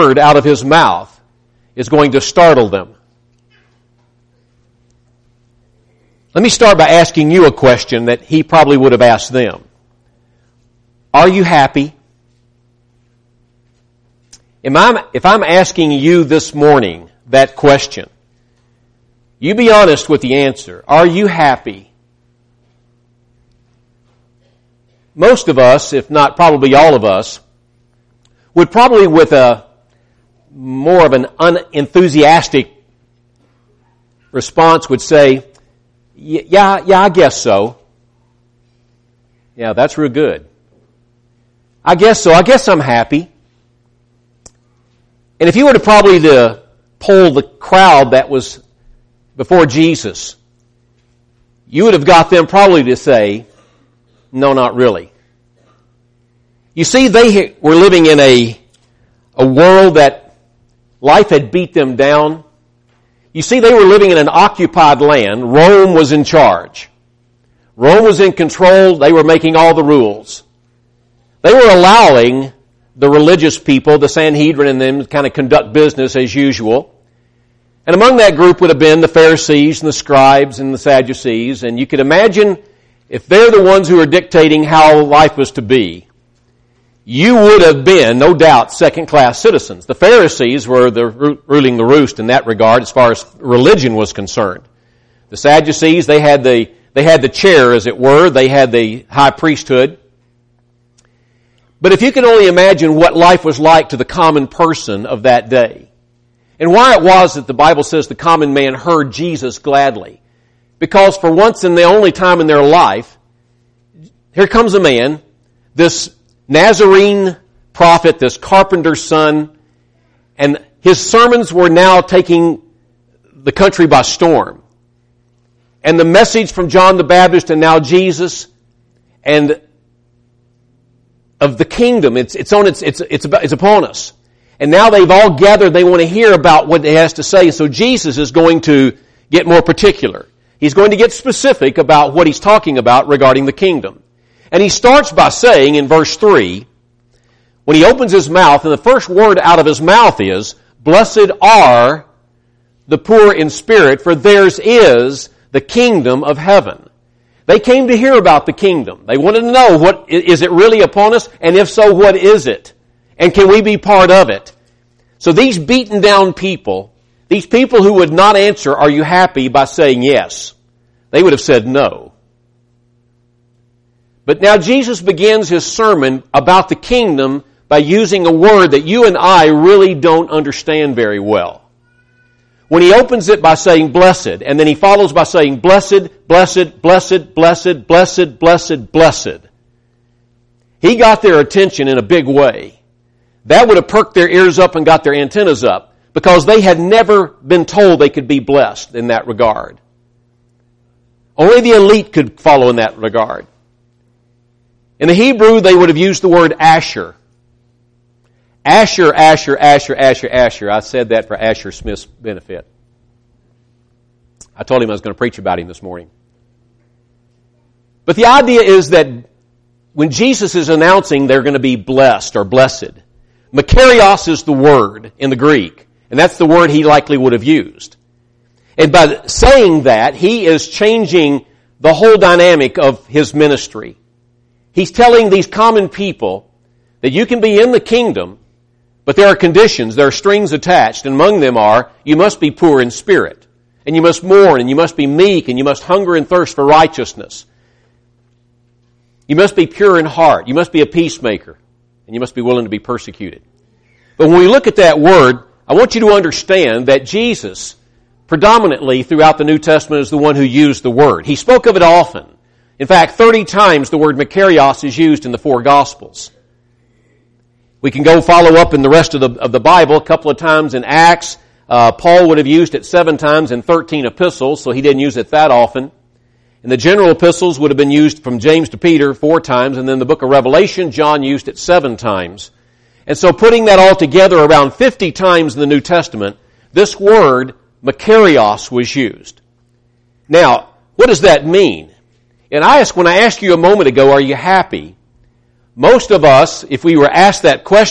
word out of his mouth is going to startle them. Let me start by asking you a question that he probably would have asked them. Are you happy? If I'm asking you this morning that question, you be honest with the answer. Are you happy? Most of us, if not probably all of us, would probably with a more of an unenthusiastic response would say, yeah, I guess so. Yeah, that's real good. I guess so. I guess I'm happy. And if you were to probably to poll the crowd that was before Jesus, you would have got them probably to say, no, not really. You see, they were living in a world that life had beat them down. You see, they were living in an occupied land. Rome was in charge. Rome was in control. They were making all the rules. They were allowing the religious people, the Sanhedrin and them, to kind of conduct business as usual. And among that group would have been the Pharisees and the scribes and the Sadducees. And you could imagine if they're the ones who are dictating how life was to be, you would have been, no doubt, second-class citizens. The Pharisees were ruling the roost in that regard as far as religion was concerned. The Sadducees, they had the chair, as it were. They had the high priesthood. But if you can only imagine what life was like to the common person of that day, and why it was that the Bible says the common man heard Jesus gladly. Because for once in the only time in their life, here comes a man, this Nazarene prophet, this carpenter's son, and his sermons were now taking the country by storm. And the message from John the Baptist and now Jesus, and of the kingdom, it's upon us. And now they've all gathered, they want to hear about what he has to say. So Jesus is going to get more particular. He's going to get specific about what he's talking about regarding the kingdom. And he starts by saying in verse 3, when he opens his mouth, and the first word out of his mouth is, "Blessed are the poor in spirit, for theirs is the kingdom of heaven." They came to hear about the kingdom. They wanted to know, what is it really upon us? And if so, what is it? And can we be part of it? So these beaten down people, these people who would not answer, "Are you happy?" by saying yes, they would have said no. But now Jesus begins his sermon about the kingdom by using a word that you and I really don't understand very well. When he opens it by saying blessed, and then he follows by saying blessed, blessed, blessed, blessed, blessed, blessed, blessed, he got their attention in a big way. That would have perked their ears up and got their antennas up, because they had never been told they could be blessed in that regard. Only the elite could follow in that regard. In the Hebrew, they would have used the word Asher. Asher, Asher, Asher, Asher, Asher. I said that for Asher Smith's benefit. I told him I was going to preach about him this morning. But the idea is that when Jesus is announcing they're going to be blessed or blessed, Makarios is the word in the Greek, and that's the word he likely would have used. And by saying that, he is changing the whole dynamic of his ministry. He's telling these common people that you can be in the kingdom, but there are conditions, there are strings attached, and among them are, you must be poor in spirit, and you must mourn, and you must be meek, and you must hunger and thirst for righteousness. You must be pure in heart, you must be a peacemaker, and you must be willing to be persecuted. But when we look at that word, I want you to understand that Jesus, predominantly throughout the New Testament, is the one who used the word. He spoke of it often. In fact, 30 times the word Makarios is used in the 4 Gospels. We can go follow up in the rest of the Bible. A couple of times in Acts, Paul would have used it 7 times in 13 epistles, so he didn't use it that often. And the general epistles would have been used from James to Peter 4 times, and then the book of Revelation, John used it 7 times. And so putting that all together, around 50 times in the New Testament, this word, Makarios, was used. Now, what does that mean? And when I asked you a moment ago, are you happy? Most of us, if we were asked that question,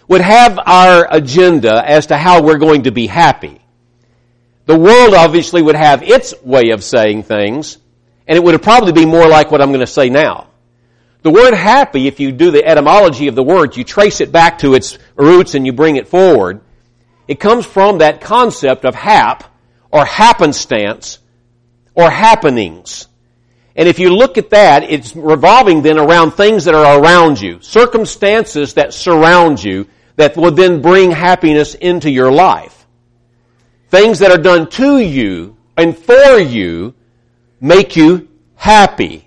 would have our agenda as to how we're going to be happy. The world obviously would have its way of saying things, and it would probably be more like what I'm going to say now. The word happy, if you do the etymology of the word, you trace it back to its roots and you bring it forward, it comes from that concept of hap, or happenstance, or happenings. And if you look at that, it's revolving then around things that are around you, circumstances that surround you, that will then bring happiness into your life. Things that are done to you and for you make you happy.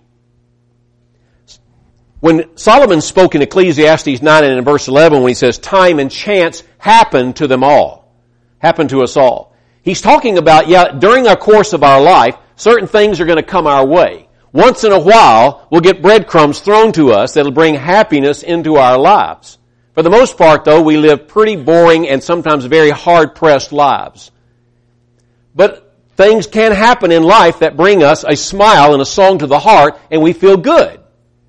When Solomon spoke in Ecclesiastes 9 and in verse 11, when he says, time and chance happen to them all, happen to us all. He's talking about, during our course of our life, certain things are going to come our way. Once in a while, we'll get breadcrumbs thrown to us that'll bring happiness into our lives. For the most part, though, we live pretty boring and sometimes very hard-pressed lives. But things can happen in life that bring us a smile and a song to the heart, and we feel good.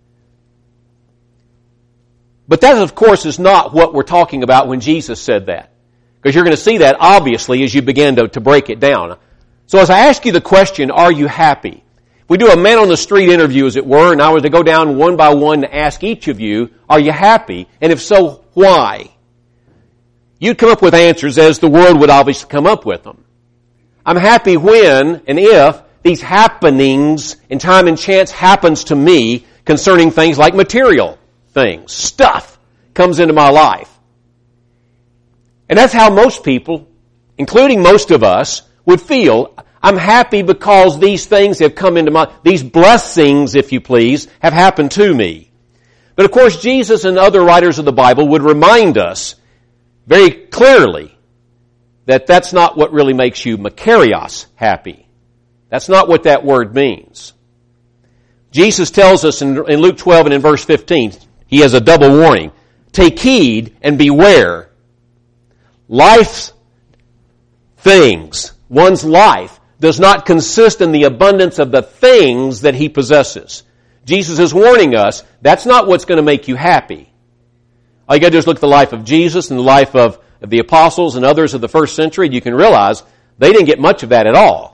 But that, of course, is not what we're talking about when Jesus said that. Because you're going to see that, obviously, as you begin to break it down. So as I ask you the question, are you happy? If we do a man-on-the-street interview, as it were, and I was to go down one by one to ask each of you, are you happy? And if so, why? You'd come up with answers as the world would obviously come up with them. I'm happy when and if these happenings in time and chance happens to me concerning things like material things, stuff comes into my life. And that's how most people, including most of us, would feel. I'm happy because these things have come into these blessings, if you please, have happened to me. But of course, Jesus and other writers of the Bible would remind us very clearly that that's not what really makes you makarios happy. That's not what that word means. Jesus tells us in Luke 12 and in verse 15, he has a double warning. Take heed and beware. Life's things, one's life, does not consist in the abundance of the things that he possesses. Jesus is warning us, that's not what's going to make you happy. All you got to do is look at the life of Jesus and the life of the apostles and others of the first century, and you can realize they didn't get much of that at all.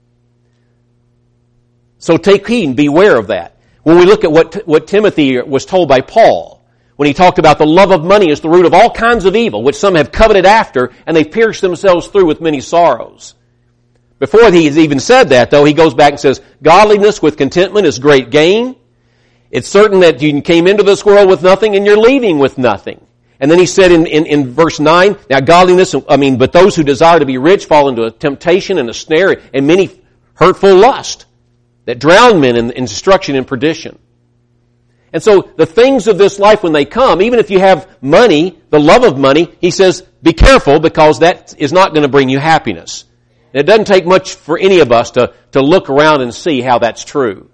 So take heed and beware of that. When we look at what Timothy was told by Paul, when he talked about the love of money is the root of all kinds of evil, which some have coveted after, and they've pierced themselves through with many sorrows. Before he has even said that, though, he goes back and says, godliness with contentment is great gain. It's certain that you came into this world with nothing and you're leaving with nothing. And then he said in verse 9, now godliness, but those who desire to be rich fall into a temptation and a snare and many hurtful lust that drown men in destruction and perdition. And so the things of this life when they come, even if you have money, the love of money, he says, be careful because that is not going to bring you happiness. And it doesn't take much for any of us to look around and see how that's true.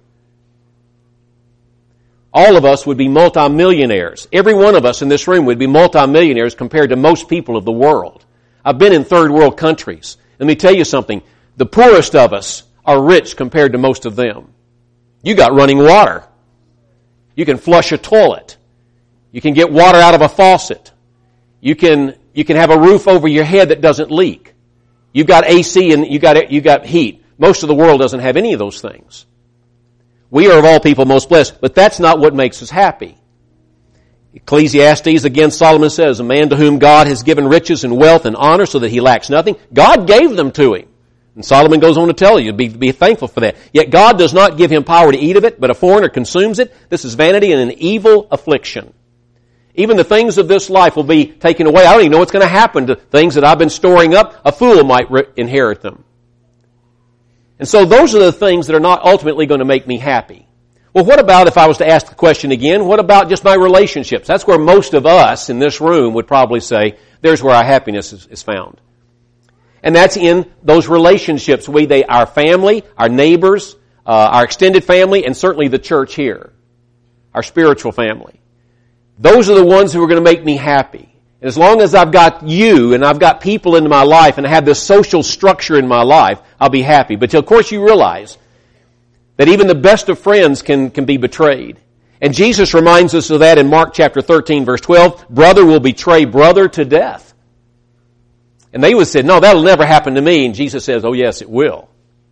All of us would be multimillionaires. Every one of us in this room would be multimillionaires compared to most people of the world. I've been in third world countries. Let me tell you something. The poorest of us are rich compared to most of them. You got running water. You can flush a toilet. You can get water out of a faucet. You can have a roof over your head that doesn't leak. You've got AC and you got heat. Most of the world doesn't have any of those things. We are of all people most blessed, but that's not what makes us happy. Ecclesiastes, again, Solomon says, a man to whom God has given riches and wealth and honor so that he lacks nothing, God gave them to him. And Solomon goes on to tell you, be thankful for that. Yet God does not give him power to eat of it, but a foreigner consumes it. This is vanity and an evil affliction. Even the things of this life will be taken away. I don't even know what's going to happen to things that I've been storing up. A fool might inherit them. And so those are the things that are not ultimately going to make me happy. Well, what about if I was to ask the question again, what about just my relationships? That's where most of us in this room would probably say, there's where our happiness is found. And that's in those relationships, our family, our neighbors, our extended family, and certainly the church here, our spiritual family. Those are the ones who are going to make me happy. And as long as I've got you and I've got people in my life and I have this social structure in my life, I'll be happy. But of course you realize that even the best of friends can be betrayed. And Jesus reminds us of that in Mark chapter 13, verse 12. Brother will betray brother to death. And they would say, no, that'll never happen to me. And Jesus says, oh yes, it will.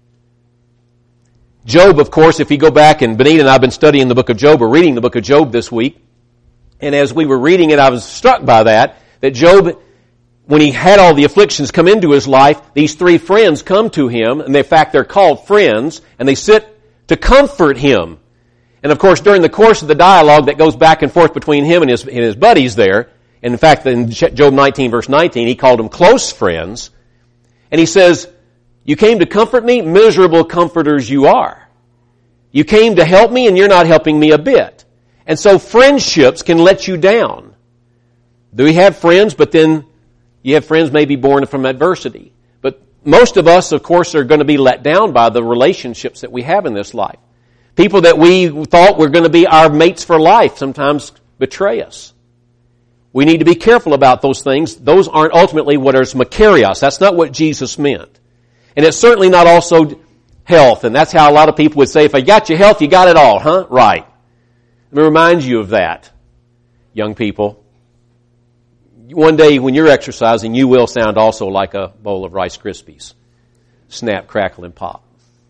Job, of course, if you go back, and Benita and I have been studying the book of Job, or reading the book of Job this week. And as we were reading it, I was struck by that Job, when he had all the afflictions come into his life, these three friends come to him, and in fact they're called friends, and they sit to comfort him. And of course, during the course of the dialogue that goes back and forth between him and his buddies there, and in fact in Job 19 verse 19, he called them close friends, and he says, you came to comfort me? Miserable comforters you are. You came to help me, and you're not helping me a bit. And so friendships can let you down. Do we have friends, but then you have friends maybe born from adversity. But most of us, of course, are going to be let down by the relationships that we have in this life. People that we thought were going to be our mates for life sometimes betray us. We need to be careful about those things. Those aren't ultimately what is makarios. That's not what Jesus meant. And it's certainly not also health. And that's how a lot of people would say, if I got your health, you got it all, huh? Right. Let me remind you of that, young people. One day when you're exercising, you will sound also like a bowl of Rice Krispies. Snap, crackle, and pop.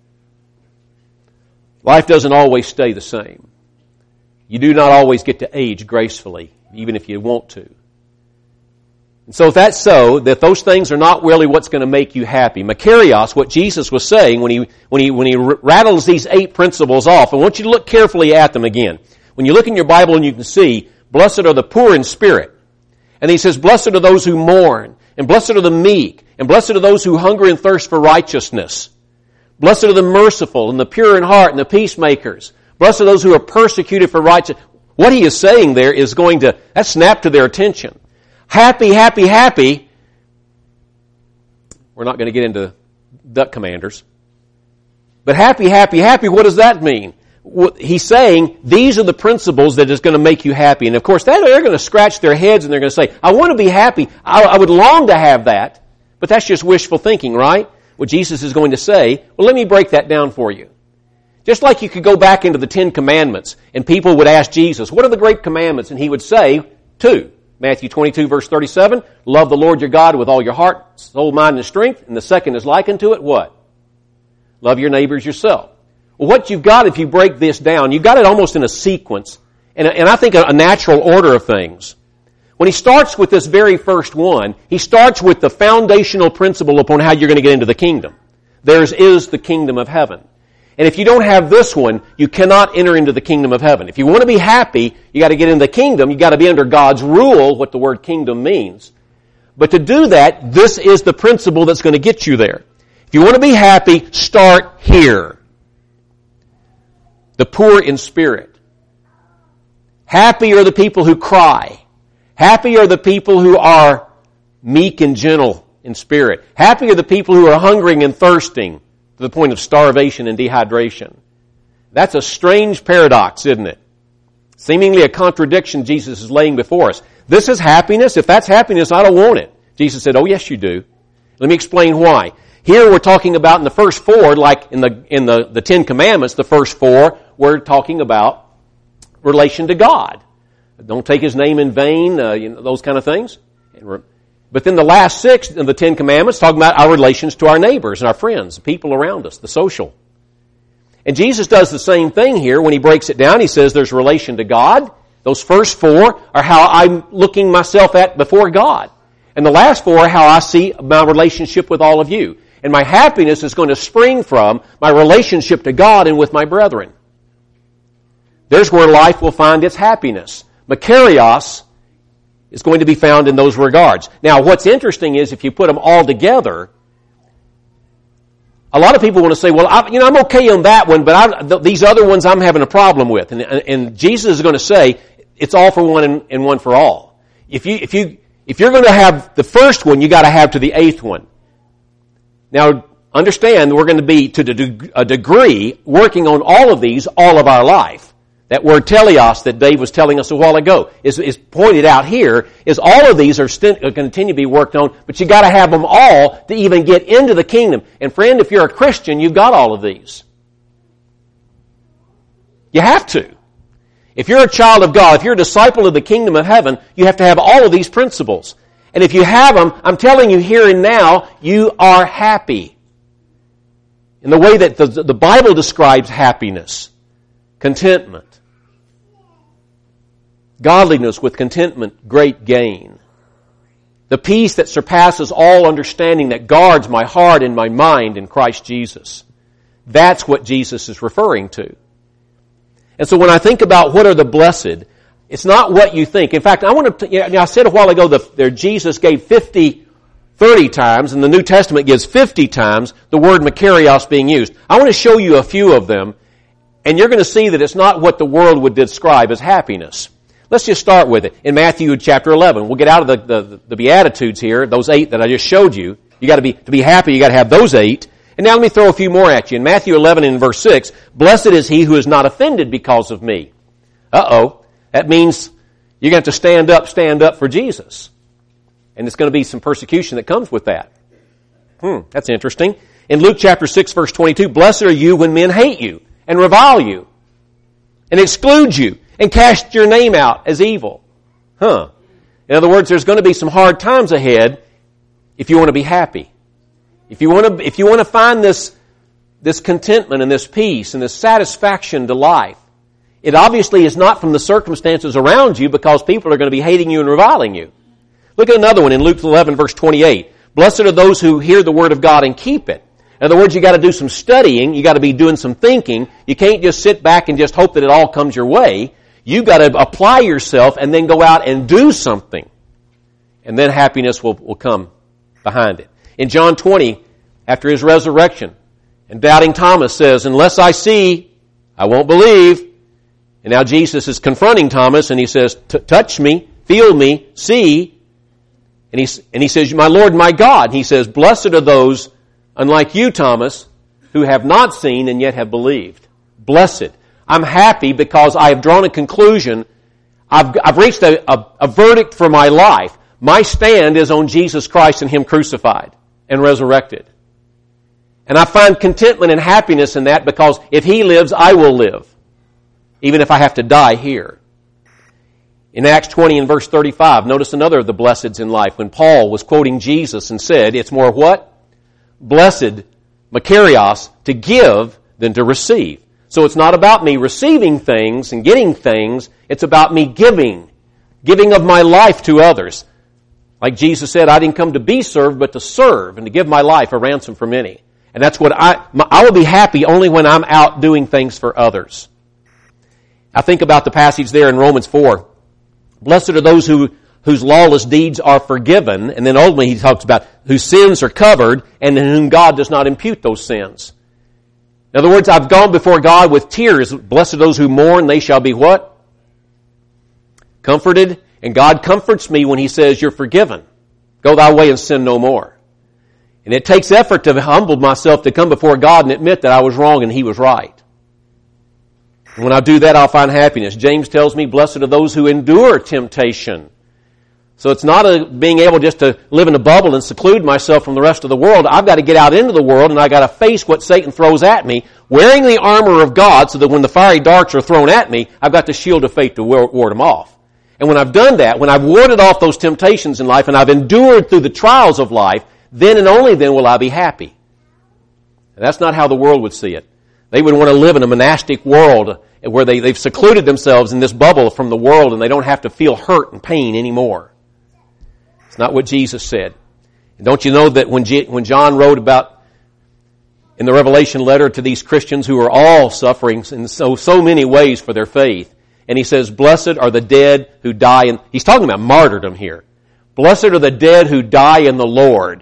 Life doesn't always stay the same. You do not always get to age gracefully, even if you want to. And so if that's so, that those things are not really what's going to make you happy. Makarios, what Jesus was saying when he rattles these 8 principles off, I want you to look carefully at them again. When you look in your Bible and you can see, blessed are the poor in spirit. And he says, blessed are those who mourn, and blessed are the meek, and blessed are those who hunger and thirst for righteousness. Blessed are the merciful, and the pure in heart, and the peacemakers. Blessed are those who are persecuted for righteousness. What he is saying there is going to, that snap to their attention. Happy, happy, happy. We're not going to get into duck commanders. But happy, happy, happy, what does that mean? He's saying these are the principles that is going to make you happy. And of course, they're going to scratch their heads and they're going to say, I want to be happy. I would long to have that. But that's just wishful thinking, right? What Jesus is going to say, well, let me break that down for you. Just like you could go back into the 10 Commandments and people would ask Jesus, what are the great commandments? And he would say, 2. Matthew 22 verse 37, love the Lord your God with all your heart, soul, mind, and strength. And the second is likened to it, what? Love your neighbors yourself. Well, what you've got, if you break this down, you've got it almost in a sequence, and I think a natural order of things. When he starts with this very first one, he starts with the foundational principle upon how you're going to get into the kingdom. Theirs is the kingdom of heaven. And if you don't have this one, you cannot enter into the kingdom of heaven. If you want to be happy, you got to get into the kingdom. You got to be under God's rule, what the word kingdom means. But to do that, this is the principle that's going to get you there. If you want to be happy, start here. The poor in spirit. Happy are the people who cry. Happy are the people who are meek and gentle in spirit. Happy are the people who are hungering and thirsting to the point of starvation and dehydration. That's a strange paradox, isn't it? Seemingly a contradiction Jesus is laying before us. This is happiness. If that's happiness, I don't want it. Jesus said, oh yes you do. Let me explain why. Here we're talking about in the first 4, like in the 10 Commandments, the first 4, we're talking about relation to God. Don't take His name in vain, those kind of things. But then the last 6 of the 10 Commandments talking about our relations to our neighbors and our friends, the people around us, the social. And Jesus does the same thing here when He breaks it down. He says there's relation to God. Those first 4 are how I'm looking myself at before God. And the last 4 are how I see my relationship with all of you. And my happiness is going to spring from my relationship to God and with my brethren. There's where life will find its happiness. Makarios is going to be found in those regards. Now, what's interesting is if you put them all together, a lot of people want to say, well, I'm okay on that one, but these other ones I'm having a problem with. And Jesus is going to say, it's all for one and one for all. If you're going to have the first one, you got to have to the 8th one. Now, understand we're going to be, to a degree, working on all of these all of our life. That word teleos that Dave was telling us a while ago is pointed out here, is all of these are continue to be worked on, but you got to have them all to even get into the kingdom. And friend, if you're a Christian, you've got all of these. You have to. If you're a child of God, if you're a disciple of the kingdom of heaven, you have to have all of these principles. And if you have them, I'm telling you here and now, you are happy. In the way that the Bible describes happiness, contentment. Godliness with contentment, great gain. The peace that surpasses all understanding that guards my heart and my mind in Christ Jesus. That's what Jesus is referring to. And so when I think about what are the blessed, it's not what you think. In fact, I said a while ago that Jesus gave 30 times, and the New Testament gives 50 times the word makarios being used. I want to show you a few of them, and you're going to see that it's not what the world would describe as happiness. Let's just start with it. In Matthew chapter 11, we'll get out of the Beatitudes here, those 8 that I just showed you. You got to be happy, you got to have those 8. And now let me throw a few more at you. In Matthew 11 and verse 6, blessed is he who is not offended because of me. That means you're going to have to stand up for Jesus. And it's going to be some persecution that comes with that. That's interesting. In Luke chapter 6 verse 22, blessed are you when men hate you and revile you and exclude you and cast your name out as evil. In other words, there's going to be some hard times ahead if you want to be happy. If you want to find this contentment and this peace and this satisfaction to life, it obviously is not from the circumstances around you because people are going to be hating you and reviling you. Look at another one in Luke 11 verse 28. Blessed are those who hear the word of God and keep it. In other words, you got to do some studying, you got to be doing some thinking. You can't just sit back and just hope that it all comes your way. You got to apply yourself and then go out and do something. And then happiness will come behind it. In John 20, after his resurrection, and doubting Thomas says, unless I see, I won't believe. And now Jesus is confronting Thomas and he says, touch me, feel me, see. And he says, my Lord, my God. And he says, blessed are those, unlike you, Thomas, who have not seen and yet have believed. Blessed. I'm happy because I have drawn a conclusion. I've reached a verdict for my life. My stand is on Jesus Christ and Him crucified and resurrected. And I find contentment and happiness in that because if He lives, I will live. Even if I have to die here. In Acts 20 and verse 35, notice another of the blesseds in life when Paul was quoting Jesus and said, it's more what? Blessed, makarios, to give than to receive. So it's not about me receiving things and getting things, it's about me giving of my life to others. Like Jesus said, I didn't come to be served, but to serve and to give my life a ransom for many. And that's what I will be happy only when I'm out doing things for others. I think about the passage there in Romans 4. Blessed are those whose lawless deeds are forgiven. And then ultimately he talks about whose sins are covered and in whom God does not impute those sins. In other words, I've gone before God with tears. Blessed are those who mourn, they shall be what? Comforted. And God comforts me when He says, you're forgiven. Go thy way and sin no more. And it takes effort to humble myself to come before God and admit that I was wrong and He was right. And when I do that, I'll find happiness. James tells me, blessed are those who endure temptation. So it's not being able just to live in a bubble and seclude myself from the rest of the world. I've got to get out into the world and I've got to face what Satan throws at me, wearing the armor of God so that when the fiery darts are thrown at me, I've got the shield of faith to ward them off. And when I've done that, when I've warded off those temptations in life and I've endured through the trials of life, then and only then will I be happy. And that's not how the world would see it. They would want to live in a monastic world where they've secluded themselves in this bubble from the world and they don't have to feel hurt and pain anymore. It's not what Jesus said. And don't you know that when John wrote about in the Revelation letter to these Christians who are all suffering in so many ways for their faith, and he says, blessed are the dead who die in... He's talking about martyrdom here. Blessed are the dead who die in the Lord.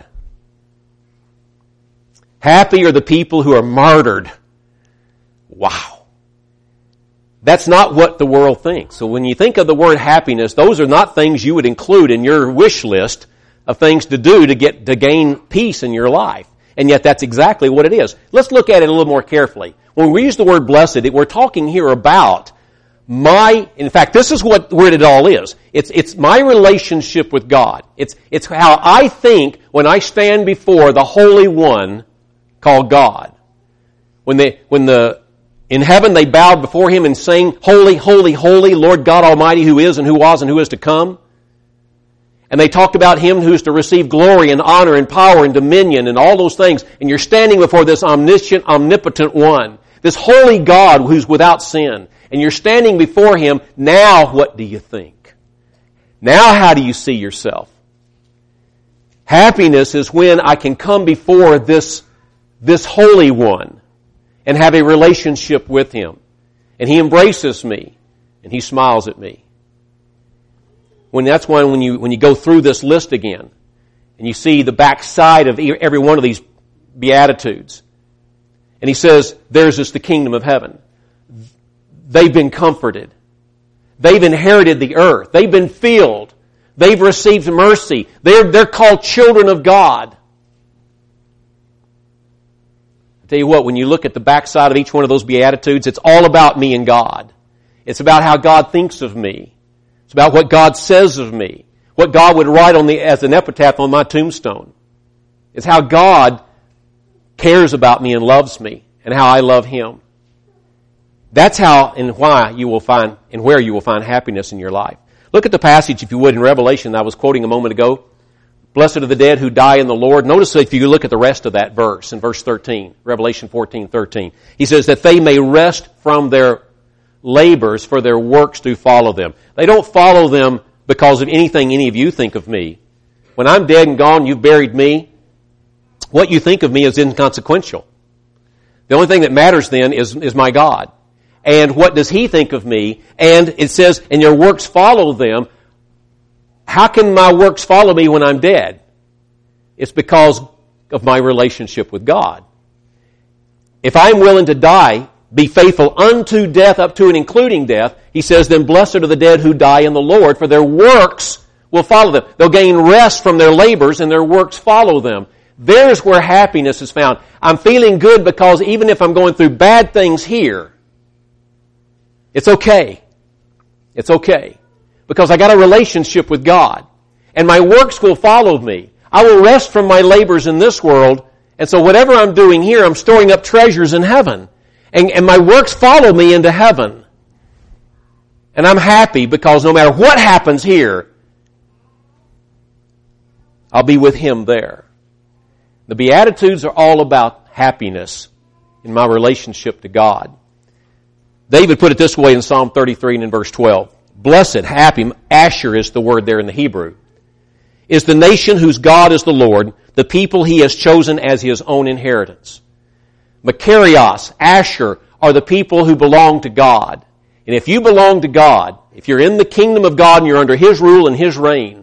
Happy are the people who are martyred. Wow. That's not what the world thinks. So when you think of the word happiness, those are not things you would include in your wish list of things to do to gain peace in your life. And yet that's exactly what it is. Let's look at it a little more carefully. When we use the word blessed, we're talking here about in fact, this is what it all is. It's my relationship with God. It's how I think when I stand before the Holy One called God. When the In heaven they bowed before Him and sang, Holy, holy, holy, Lord God Almighty, who is and who was and who is to come. And they talked about Him who is to receive glory and honor and power and dominion and all those things. And you're standing before this omniscient, omnipotent one, this holy God who's without sin. And you're standing before Him. Now what do you think? Now how do you see yourself? Happiness is when I can come before this Holy One and have a relationship with Him. And He embraces me and He smiles at me. That's when you go through this list again and you see the backside of every one of these Beatitudes. And He says, theirs is the kingdom of heaven. They've been comforted. They've inherited the earth. They've been filled. They've received mercy. They're called children of God. I tell you what, when you look at the backside of each one of those Beatitudes, it's all about me and God. It's about how God thinks of me. It's about what God says of me. What God would write as an epitaph on my tombstone. It's how God cares about me and loves me and how I love Him. That's how and why you will find and where you will find happiness in your life. Look at the passage, if you would, in Revelation that I was quoting a moment ago. Blessed are the dead who die in the Lord. Notice if you look at the rest of that verse, in verse 13, Revelation 14:13. He says that they may rest from their labors, for their works do follow them. They don't follow them because of anything any of you think of me. When I'm dead and gone, you've buried me, what you think of me is inconsequential. The only thing that matters then is my God. And what does He think of me? And it says, and your works follow them. How can my works follow me when I'm dead? It's because of my relationship with God. If I'm willing to die, be faithful unto death, up to and including death, He says, then blessed are the dead who die in the Lord, for their works will follow them. They'll gain rest from their labors and their works follow them. There's where happiness is found. I'm feeling good because even if I'm going through bad things here, it's okay. It's okay. Because I got a relationship with God. And my works will follow me. I will rest from my labors in this world. And so whatever I'm doing here, I'm storing up treasures in heaven. And my works follow me into heaven. And I'm happy because no matter what happens here, I'll be with Him there. The Beatitudes are all about happiness in my relationship to God. David put it this way in Psalm 33 and in verse 12. Blessed, happy, Asher is the word there in the Hebrew, is the nation whose God is the Lord, the people He has chosen as His own inheritance. Makarios, Asher, are the people who belong to God. And if you belong to God, if you're in the kingdom of God and you're under His rule and His reign,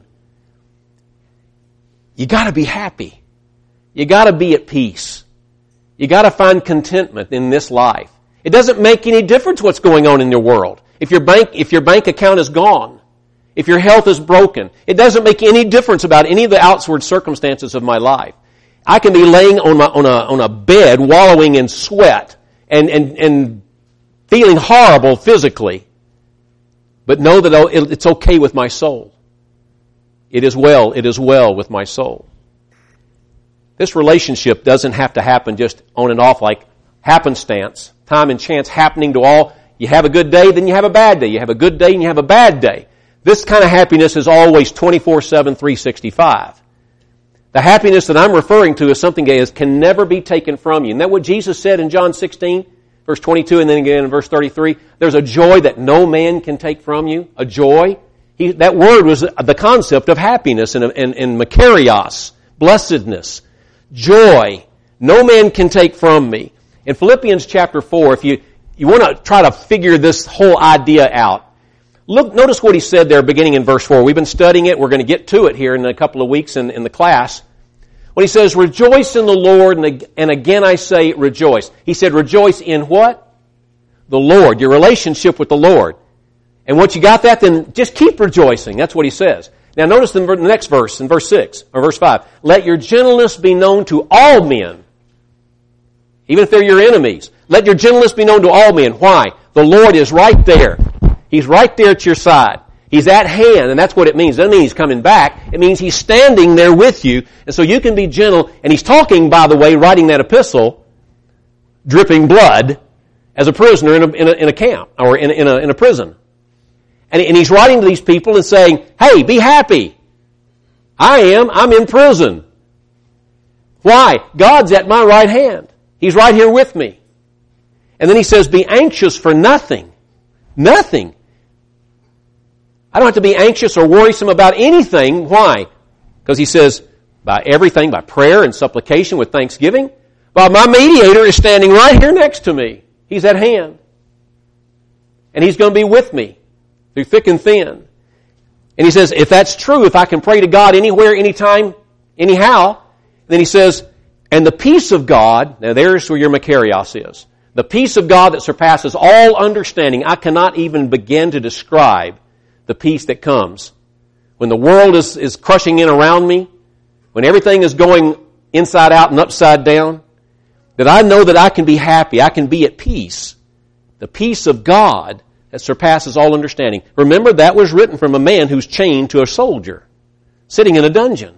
you gotta be happy. You gotta be at peace. You gotta find contentment in this life. It doesn't make any difference what's going on in your world. If your bank account is gone, if your health is broken, it doesn't make any difference about any of the outward circumstances of my life. I can be laying on a bed, wallowing in sweat, and feeling horrible physically, but know that it's okay with my soul. It is well with my soul. This relationship doesn't have to happen just on and off like happenstance, time and chance happening to all. You have a good day, then you have a bad day. You have a good day, and you have a bad day. This kind of happiness is always 24/7, 365. The happiness that I'm referring to is something that can never be taken from you. Isn't that what Jesus said in John 16, verse 22, and then again in verse 33? There's a joy that no man can take from you. A joy. That word was the concept of happiness and makarios, blessedness, joy. No man can take from me. In Philippians chapter 4, if you want to try to figure this whole idea out, notice what he said there beginning in verse 4. We've been studying it. We're going to get to it here in a couple of weeks in the class. When he says, rejoice in the Lord, and again I say rejoice. He said, rejoice in what? The Lord, your relationship with the Lord. And once you got that, then just keep rejoicing. That's what he says. Now notice in the next verse, in verse 6, or verse 5. Let your gentleness be known to all men, even if they're your enemies. Let your gentleness be known to all men. Why? The Lord is right there. He's right there at your side. He's at hand, and that's what it means. It doesn't mean He's coming back. It means He's standing there with you, and so you can be gentle. And He's talking, by the way, writing that epistle, dripping blood, as a prisoner in a camp or in a prison. And he's writing to these people and saying, hey, be happy. I'm in prison. Why? God's at my right hand. He's right here with me. And then he says, be anxious for nothing. Nothing. I don't have to be anxious or worrisome about anything. Why? Because he says, by everything, by prayer and supplication with thanksgiving, while my mediator is standing right here next to me. He's at hand. And he's going to be with me through thick and thin. And he says, if that's true, if I can pray to God anywhere, anytime, anyhow, then he says, and the peace of God, now there's where your Makarios is. The peace of God that surpasses all understanding. I cannot even begin to describe the peace that comes. When the world is crushing in around me, when everything is going inside out and upside down, that I know that I can be happy, I can be at peace. The peace of God that surpasses all understanding. Remember, that was written from a man who's chained to a soldier, sitting in a dungeon.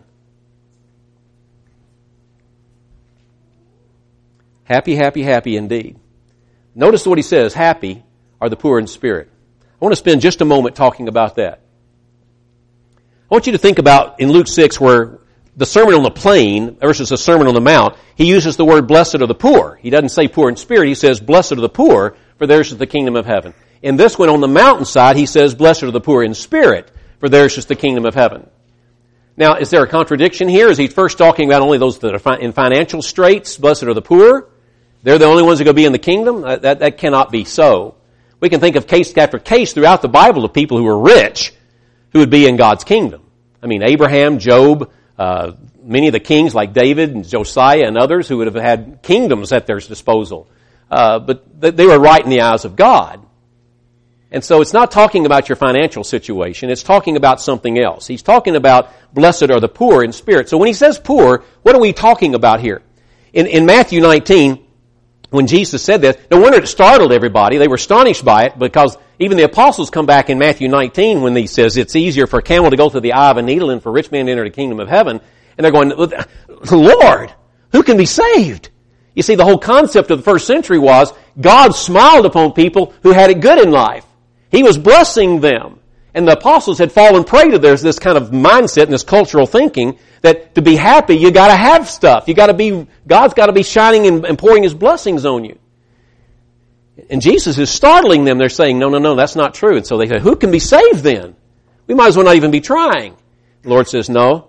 Happy, happy, happy indeed. Notice what he says, happy are the poor in spirit. I want to spend just a moment talking about that. I want you to think about in Luke 6 where the Sermon on the Plain versus the Sermon on the Mount, he uses the word blessed are the poor. He doesn't say poor in spirit, he says blessed are the poor, for theirs is the kingdom of heaven. In this one on the mountainside, he says blessed are the poor in spirit, for theirs is the kingdom of heaven. Now, is there a contradiction here? Is he first talking about only those that are in financial straits, blessed are the poor? They're the only ones that are going to be in the kingdom? That cannot be so. We can think of case after case throughout the Bible of people who were rich who would be in God's kingdom. I mean, Abraham, Job, many of the kings like David and Josiah and others who would have had kingdoms at their disposal. But they were right in the eyes of God. And so it's not talking about your financial situation. It's talking about something else. He's talking about blessed are the poor in spirit. So when he says poor, what are we talking about here? In Matthew 19, when Jesus said this, no wonder it startled everybody. They were astonished by it because even the apostles come back in Matthew 19 when he says it's easier for a camel to go through the eye of a needle than for a rich man to enter the kingdom of heaven. And they're going, Lord, who can be saved? You see, the whole concept of the first century was God smiled upon people who had it good in life. He was blessing them. And the apostles had fallen prey to this kind of mindset and this cultural thinking that to be happy, you gotta have stuff. God's gotta be shining and pouring His blessings on you. And Jesus is startling them. They're saying, no, that's not true. And so they say, who can be saved then? We might as well not even be trying. The Lord says, no.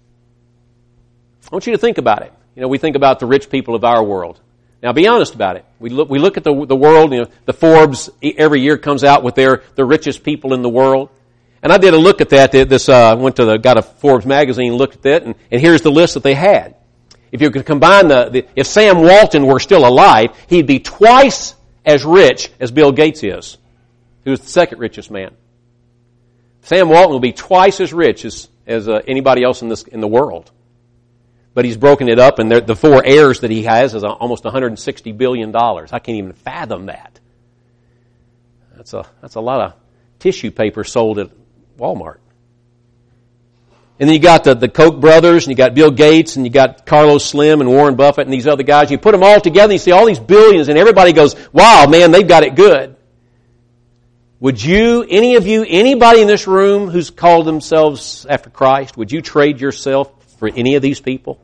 I want you to think about it. You know, we think about the rich people of our world. Now, be honest about it. We look at the world. You know, the Forbes every year comes out with the richest people in the world. And I did a look at that. Got a Forbes magazine, looked at that, and here's the list that they had. If you could combine if Sam Walton were still alive, he'd be twice as rich as Bill Gates is, who's the second richest man. Sam Walton will be twice as rich as anybody else in the world. But he's broken it up, and the four heirs that he has is almost $160 billion. I can't even fathom that. That's a lot of tissue paper sold at Walmart. And then you got the Koch brothers, and you got Bill Gates, and you got Carlos Slim and Warren Buffett and these other guys. You put them all together, and you see all these billions, and everybody goes, wow, man, they've got it good. Would you, anybody in this room who's called themselves after Christ, would you trade yourself for any of these people?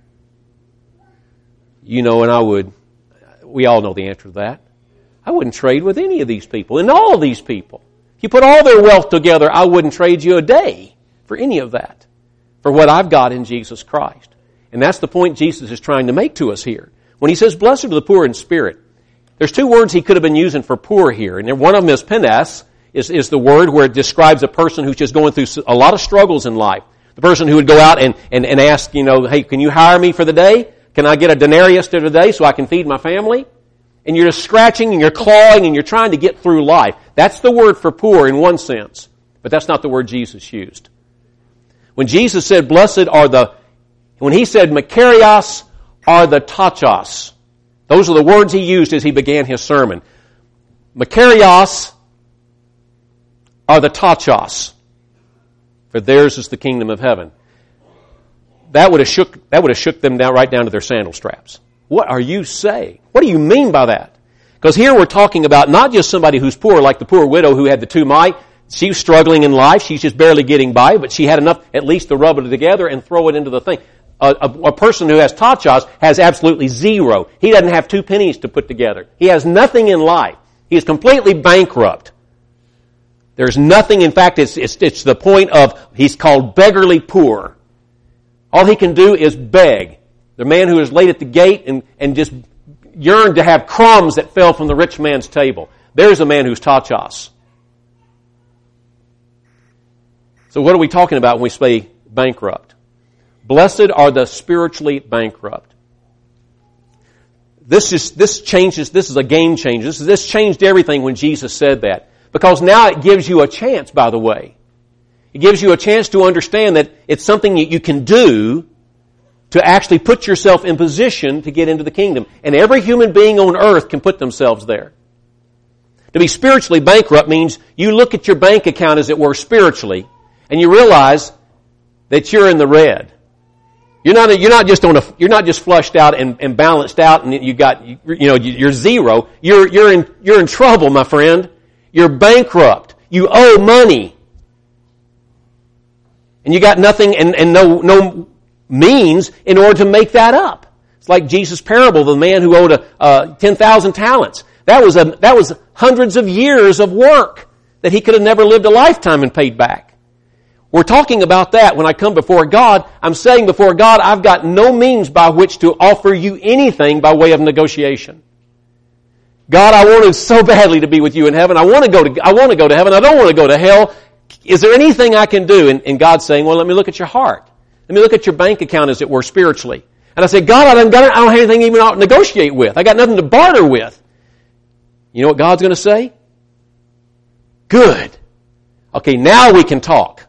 You know, and I would. We all know the answer to that. I wouldn't trade with any of these people, and all of these people. If you put all their wealth together, I wouldn't trade you a day for any of that, for what I've got in Jesus Christ. And that's the point Jesus is trying to make to us here. When he says, blessed are the poor in spirit, there's two words he could have been using for poor here. And one of them is penes, is the word where it describes a person who's just going through a lot of struggles in life. The person who would go out and ask, hey, can you hire me for the day? Can I get a denarius to the day so I can feed my family? And you're just scratching and you're clawing and you're trying to get through life. That's the word for poor in one sense. But that's not the word Jesus used. When Jesus said, when he said, Makarios are the tachos. Those are the words he used as he began his sermon. Makarios are the tachos, for theirs is the kingdom of heaven. That would have shook them right down to their sandal straps. What are you saying? What do you mean by that? Because here we're talking about not just somebody who's poor, like the poor widow who had the 2 mites. She was struggling in life. She's just barely getting by, but she had enough at least to rub it together and throw it into the thing. A person who has tachos has absolutely zero. He doesn't have 2 pennies to put together. He has nothing in life. He is completely bankrupt. There's nothing. In fact, it's the point of he's called beggarly poor. All he can do is beg. The man who is laid at the gate and just yearned to have crumbs that fell from the rich man's table. There's a man who's tachos. So what are we talking about when we say bankrupt? Blessed are the spiritually bankrupt. This changes. This is a game changer. This changed everything when Jesus said that. Because now it gives you a chance, by the way. It gives you a chance to understand that it's something that you can do to actually put yourself in position to get into the kingdom. And every human being on earth can put themselves there. To be spiritually bankrupt means you look at your bank account, as it were, spiritually, and you realize that you're in the red. You're not just flushed out and balanced out, and you're zero. You're in trouble, my friend. You're bankrupt. You owe money, and you got nothing and no means in order to make that up. It's like Jesus' parable of the man who owed 10,000 talents. That was hundreds of years of work that he could have never lived a lifetime and paid back. We're talking about that when I come before God. I'm saying before God, I've got no means by which to offer you anything by way of negotiation. God, I wanted so badly to be with you in heaven. I want to go to heaven. I don't want to go to hell. Is there anything I can do? And God's saying, well, let me look at your heart. Let me look at your bank account, as it were, spiritually. And I say, God, I don't have anything even to negotiate with. I got nothing to barter with. You know what God's going to say? Good. Okay, now we can talk.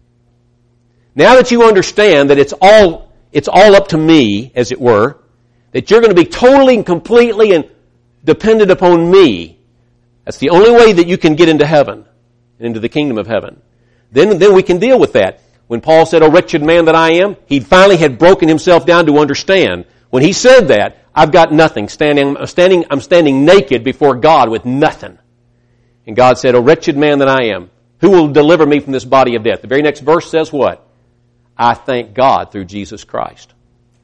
Now that you understand that it's all up to me, as it were, that you're going to be totally and completely and dependent upon me. That's the only way that you can get into heaven, into the kingdom of heaven. Then we can deal with that. When Paul said, "O wretched man that I am," he finally had broken himself down to understand. When he said that, I've got nothing. I'm standing naked before God with nothing. And God said, "O wretched man that I am, who will deliver me from this body of death?" The very next verse says what? I thank God through Jesus Christ.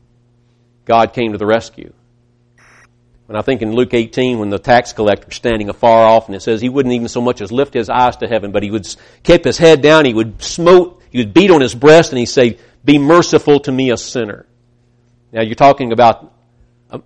God came to the rescue. When I think in Luke 18, when the tax collector is standing afar off, and it says he wouldn't even so much as lift his eyes to heaven, but he would keep his head down, he would beat on his breast, and he'd say, "Be merciful to me, a sinner." Now you're talking about a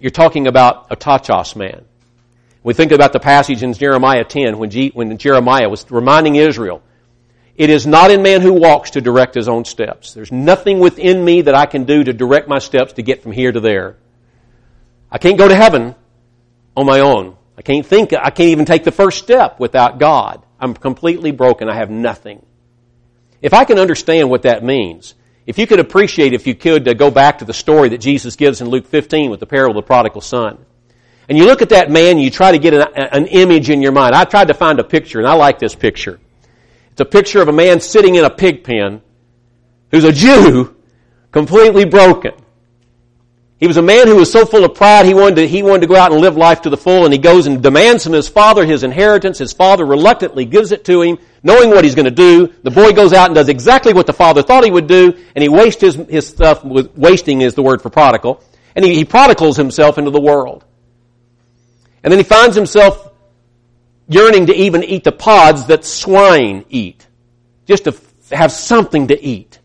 tachos man. We think about the passage in Jeremiah 10 when Jeremiah was reminding Israel, "It is not in man who walks to direct his own steps. There's nothing within me that I can do to direct my steps to get from here to there. I can't go to heaven on my own. I can't even take the first step without God. I'm completely broken. I have nothing." If I can understand what that means, if you could appreciate, if you could, go back to the story that Jesus gives in Luke 15 with the parable of the prodigal son. And you look at that man and you try to get an image in your mind. I tried to find a picture, and I like this picture. It's a picture of a man sitting in a pig pen who's a Jew, completely broken. He was a man who was so full of pride, he wanted to go out and live life to the full, and he goes and demands from his father his inheritance. His father reluctantly gives it to him, knowing what he's going to do. The boy goes out and does exactly what the father thought he would do, and he wastes his stuff. Wasting is the word for prodigal. And he prodigals himself into the world. And then he finds himself yearning to even eat the pods that swine eat, just to have something to eat.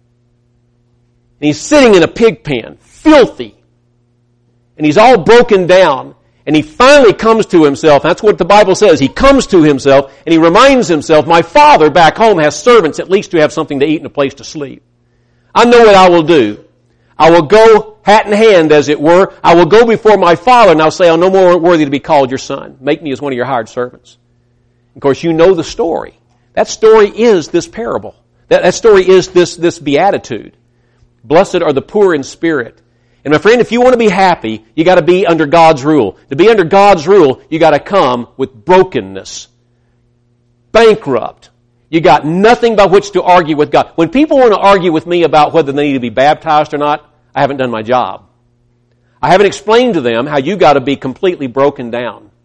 And he's sitting in a pig pen, filthy. And he's all broken down. And he finally comes to himself. That's what the Bible says. He comes to himself and he reminds himself, my father back home has servants at least to have something to eat and a place to sleep. I know what I will do. I will go hat in hand, as it were. I will go before my father and I'll say, I'm no more worthy to be called your son. Make me as one of your hired servants. Of course, you know the story. That story is this parable. That story is this beatitude. Blessed are the poor in spirit. And my friend, if you want to be happy, you got to be under God's rule. To be under God's rule, you got to come with brokenness. Bankrupt. You got nothing by which to argue with God. When people want to argue with me about whether they need to be baptized or not, I haven't done my job. I haven't explained to them how you got to be completely broken down.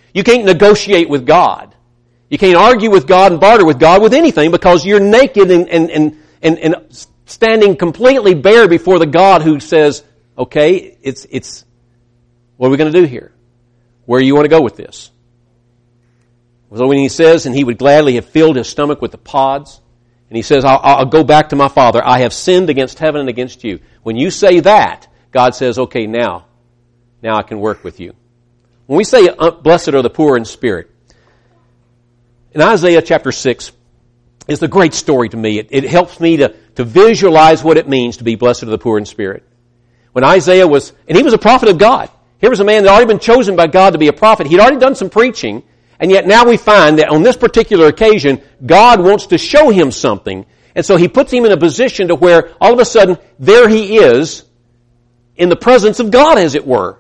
You can't negotiate with God. You can't argue with God and barter with God with anything because you're naked and standing completely bare before the God who says, okay, it's what are we going to do here? Where do you want to go with this? So when he says, and he would gladly have filled his stomach with the pods, and he says, I'll go back to my Father. I have sinned against heaven and against you. When you say that, God says, okay, now I can work with you. When we say, blessed are the poor in spirit, in Isaiah chapter 6 is the great story to me. It helps me to visualize what it means to be blessed are the poor in spirit. When Isaiah was, and he was a prophet of God. Here was a man that had already been chosen by God to be a prophet. He'd already done some preaching. And yet now we find that on this particular occasion, God wants to show him something. And so he puts him in a position to where all of a sudden, there he is in the presence of God, as it were.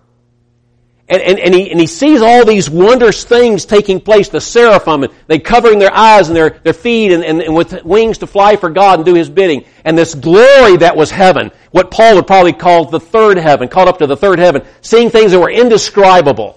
And he sees all these wondrous things taking place, the seraphim, and they covering their eyes and their feet and with wings to fly for God and do his bidding. And this glory that was heaven, what Paul would probably call the third heaven, called up to the third heaven, seeing things that were indescribable.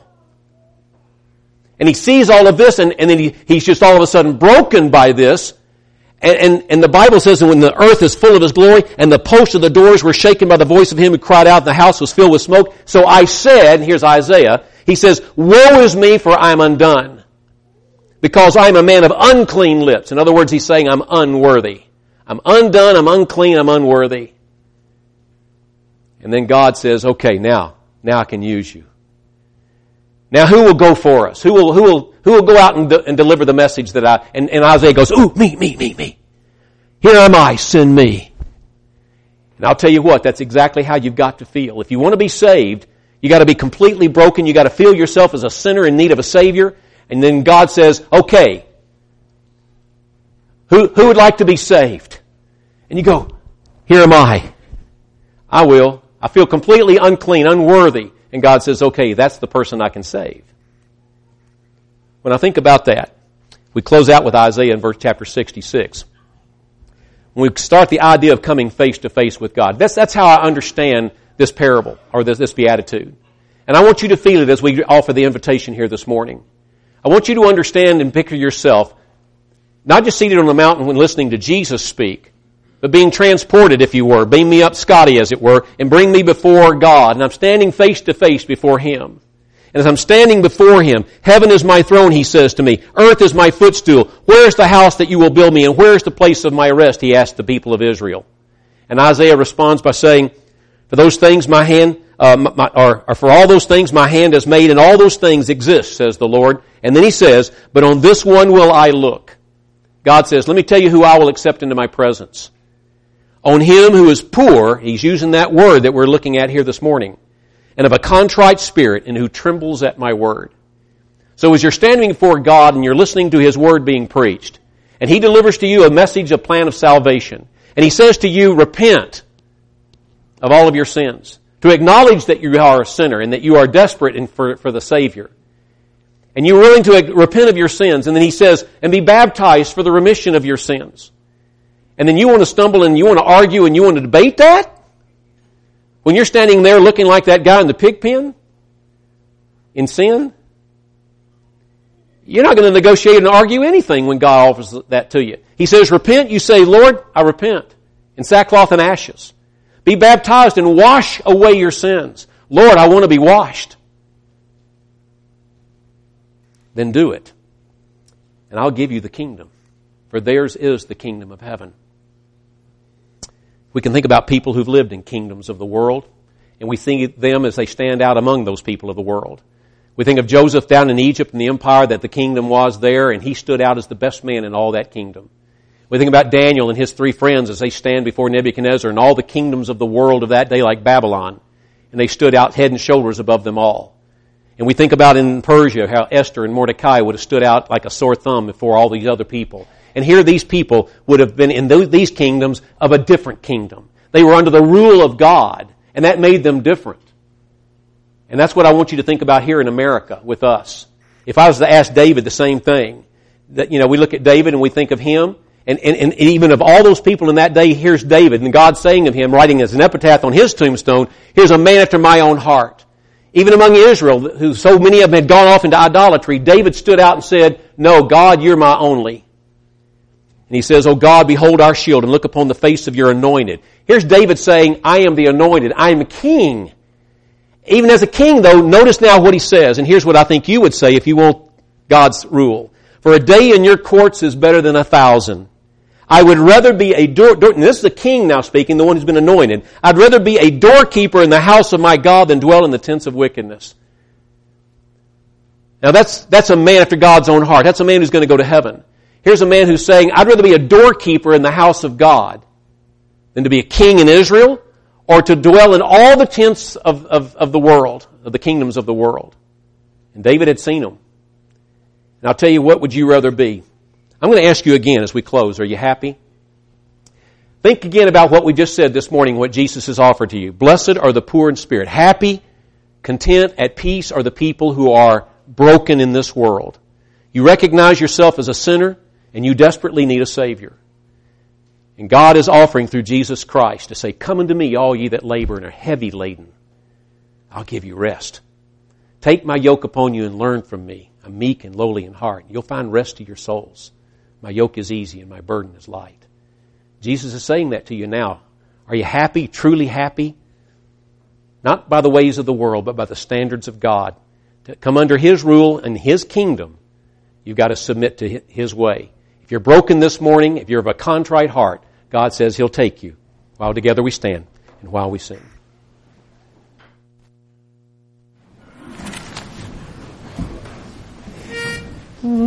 And he sees all of this, and then he's just all of a sudden broken by this. And the Bible says that when the earth is full of his glory, and the posts of the doors were shaken by the voice of him who cried out, and the house was filled with smoke. So I said, and here's Isaiah, he says, woe is me, for I am undone, because I am a man of unclean lips. In other words, he's saying I'm unworthy. I'm undone, I'm unclean, I'm unworthy. And then God says, okay, now I can use you. Now who will go for us? Who will go out and deliver the message that and Isaiah goes, ooh, me. Here am I, send me. And I'll tell you what, that's exactly how you've got to feel. If you want to be saved, you got to be completely broken. You got to feel yourself as a sinner in need of a Savior. And then God says, okay, who would like to be saved? And you go, here am I. I will. I feel completely unclean, unworthy. And God says, okay, that's the person I can save. When I think about that, we close out with Isaiah in verse chapter 66. When we start the idea of coming face to face with God, that's how I understand this parable, or this beatitude. And I want you to feel it as we offer the invitation here this morning. I want you to understand and picture yourself, not just seated on the mountain when listening to Jesus speak, but being transported, if you were. Beam me up, Scotty, as it were, and bring me before God. And I'm standing face to face before Him. And as I'm standing before Him, heaven is my throne, He says to me. Earth is my footstool. Where is the house that you will build me? And where is the place of my rest? He asked the people of Israel. And Isaiah responds by saying, for those things my hand, for all those things my hand has made, and all those things exist, says the Lord. And then He says, but on this one will I look. God says, let me tell you who I will accept into my presence. On him who is poor, he's using that word that we're looking at here this morning, and of a contrite spirit, and who trembles at my word. So as you're standing before God and you're listening to His word being preached, and He delivers to you a message, a plan of salvation, and He says to you, repent of all of your sins, to acknowledge that you are a sinner and that you are desperate for the Savior. And you're willing to repent of your sins, and then He says, and be baptized for the remission of your sins. And then you want to stumble and you want to argue and you want to debate that? When you're standing there looking like that guy in the pig pen? In sin? You're not going to negotiate and argue anything when God offers that to you. He says, repent. You say, Lord, I repent. In sackcloth and ashes. Be baptized and wash away your sins. Lord, I want to be washed. Then do it. And I'll give you the kingdom. For theirs is the kingdom of heaven. We can think about people who've lived in kingdoms of the world, and we think of them as they stand out among those people of the world. We think of Joseph down in Egypt and the empire that the kingdom was there, and he stood out as the best man in all that kingdom. We think about Daniel and his 3 friends as they stand before Nebuchadnezzar and all the kingdoms of the world of that day like Babylon, and they stood out head and shoulders above them all. And we think about in Persia how Esther and Mordecai would have stood out like a sore thumb before all these other people. And here these people would have been in these kingdoms of a different kingdom. They were under the rule of God, and that made them different. And that's what I want you to think about here in America with us. If I was to ask David the same thing, that, we look at David and we think of him, and even of all those people in that day, here's David, and God saying of him, writing as an epitaph on his tombstone, here's a man after my own heart. Even among Israel, who so many of them had gone off into idolatry, David stood out and said, "No, God, you're my only." And he says, "Oh God, behold our shield and look upon the face of your anointed." Here's David saying, "I am the anointed. I am a king." Even as a king, though, notice now what he says. And here's what I think you would say if you want God's rule. "For a day in your courts is better than 1,000. I would rather be a and this is the king now speaking, the one who's been anointed. "I'd rather be a doorkeeper in the house of my God than dwell in the tents of wickedness." Now that's a man after God's own heart. That's a man who's going to go to heaven. Here's a man who's saying, "I'd rather be a doorkeeper in the house of God than to be a king in Israel or to dwell in all the tents of the world, of the kingdoms of the world." And David had seen them. And I'll tell you, what would you rather be? I'm going to ask you again as we close. Are you happy? Think again about what we just said this morning, what Jesus has offered to you. Blessed are the poor in spirit. Happy, content, at peace are the people who are broken in this world. You recognize yourself as a sinner and you desperately need a Savior. And God is offering through Jesus Christ to say, "Come unto me, all ye that labor and are heavy laden. I'll give you rest. Take my yoke upon you and learn from me. I'm meek and lowly in heart. You'll find rest to your souls. My yoke is easy and my burden is light." Jesus is saying that to you now. Are you happy, truly happy? Not by the ways of the world, but by the standards of God. To come under His rule and His kingdom, you've got to submit to His way. If you're broken this morning, if you're of a contrite heart, God says He'll take you. While together we stand and while we sing.